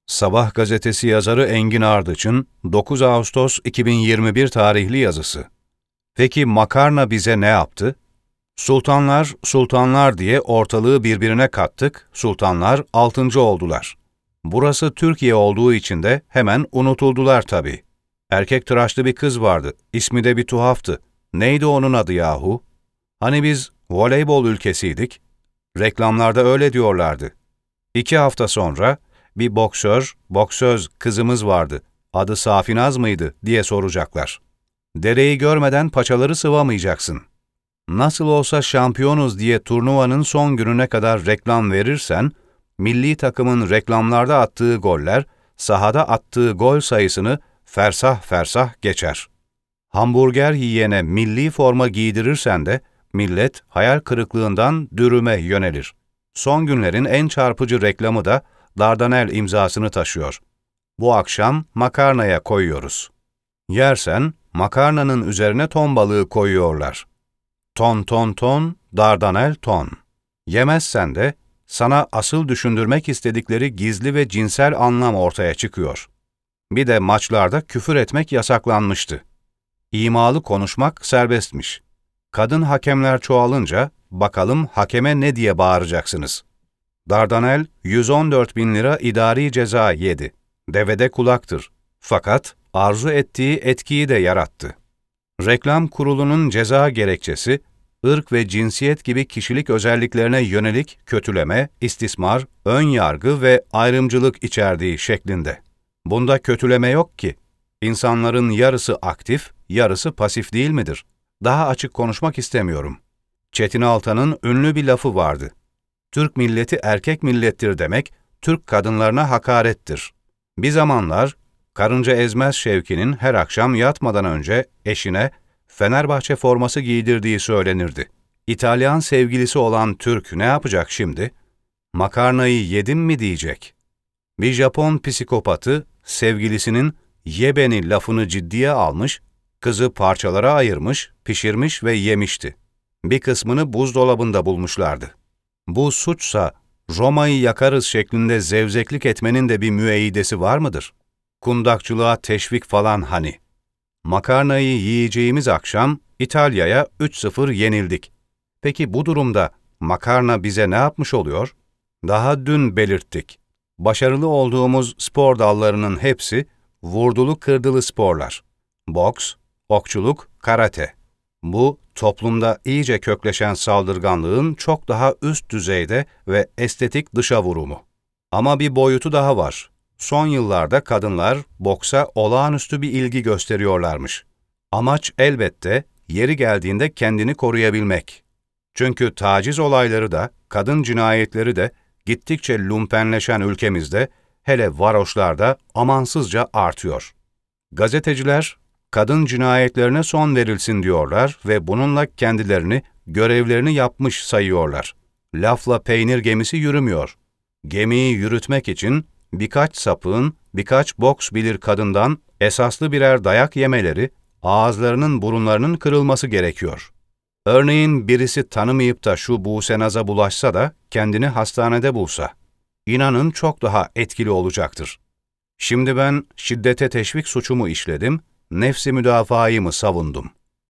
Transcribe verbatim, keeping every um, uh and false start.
Sabah gazetesi yazarı Engin Ardıç'ın dokuz Ağustos iki bin yirmi bir tarihli yazısı. Peki makarna bize ne yaptı? Sultanlar, sultanlar diye ortalığı birbirine kattık, sultanlar altıncı oldular. Burası Türkiye olduğu için de hemen unutuldular tabii. Erkek tıraşlı bir kız vardı, ismi de bir tuhaftı. Neydi onun adı yahu? Hani biz voleybol ülkesiydik? Reklamlarda öyle diyorlardı. İki hafta sonra bir boksör, boksöz kızımız vardı. Adı Safinaz mıydı diye soracaklar. Dereyi görmeden paçaları sıvamayacaksın. Nasıl olsa şampiyonuz diye turnuvanın son gününe kadar reklam verirsen, milli takımın reklamlarda attığı goller, sahada attığı gol sayısını fersah fersah geçer. Hamburger yiyene milli forma giydirirsen de, millet hayal kırıklığından dürüme yönelir. Son günlerin en çarpıcı reklamı da Dardanel imzasını taşıyor. Bu akşam makarnaya koyuyoruz. Yersen, makarnanın üzerine ton balığı koyuyorlar. Ton ton ton, Dardanel ton. Yemezsen de, sana asıl düşündürmek istedikleri gizli ve cinsel anlam ortaya çıkıyor. Bir de maçlarda küfür etmek yasaklanmıştı. İmalı konuşmak serbestmiş. Kadın hakemler çoğalınca, bakalım hakeme ne diye bağıracaksınız. Dardanel, yüz on dört bin lira idari ceza yedi. Devede kulaktır. Fakat arzu ettiği etkiyi de yarattı. Reklam kurulunun ceza gerekçesi, ırk ve cinsiyet gibi kişilik özelliklerine yönelik kötüleme, istismar, ön yargı ve ayrımcılık içerdiği şeklinde. Bunda kötüleme yok ki. İnsanların yarısı aktif, yarısı pasif değil midir? Daha açık konuşmak istemiyorum. Çetin Altan'ın ünlü bir lafı vardı. Türk milleti erkek millettir demek, Türk kadınlarına hakarettir. Bir zamanlar, karınca ezmez Şevki'nin her akşam yatmadan önce eşine Fenerbahçe forması giydirdiği söylenirdi. İtalyan sevgilisi olan Türk ne yapacak şimdi? Makarnayı yedim mi diyecek. Bir Japon psikopatı, sevgilisinin "ye beni" lafını ciddiye almış, kızı parçalara ayırmış, pişirmiş ve yemişti. Bir kısmını buzdolabında bulmuşlardı. Bu suçsa, Roma'yı yakarız şeklinde zevzeklik etmenin de bir müeyyidesi var mıdır? Kundakçılığa teşvik falan hani. Makarnayı yiyeceğimiz akşam İtalya'ya üç sıfır yenildik. Peki bu durumda makarna bize ne yapmış oluyor? Daha dün belirttik. Başarılı olduğumuz spor dallarının hepsi vurdulu kırdılı sporlar. Boks, okçuluk, karate. Bu, toplumda iyice kökleşen saldırganlığın çok daha üst düzeyde ve estetik dışa vurumu. Ama bir boyutu daha var. Son yıllarda kadınlar boksa olağanüstü bir ilgi gösteriyorlarmış. Amaç elbette yeri geldiğinde kendini koruyabilmek. Çünkü taciz olayları da, kadın cinayetleri de gittikçe lumpenleşen ülkemizde, hele varoşlarda amansızca artıyor. Gazeteciler, kadın cinayetlerine son verilsin diyorlar ve bununla kendilerini, görevlerini yapmış sayıyorlar. Lafla peynir gemisi yürümüyor. Gemiyi yürütmek için birkaç sapığın, birkaç boks bilir kadından esaslı birer dayak yemeleri, ağızlarının burunlarının kırılması gerekiyor. Örneğin birisi tanımayıp da şu Buse'naza bulaşsa da kendini hastanede bulsa, inanın çok daha etkili olacaktır. Şimdi ben şiddete teşvik suçumu işledim, nefsi müdafayı mı savundum?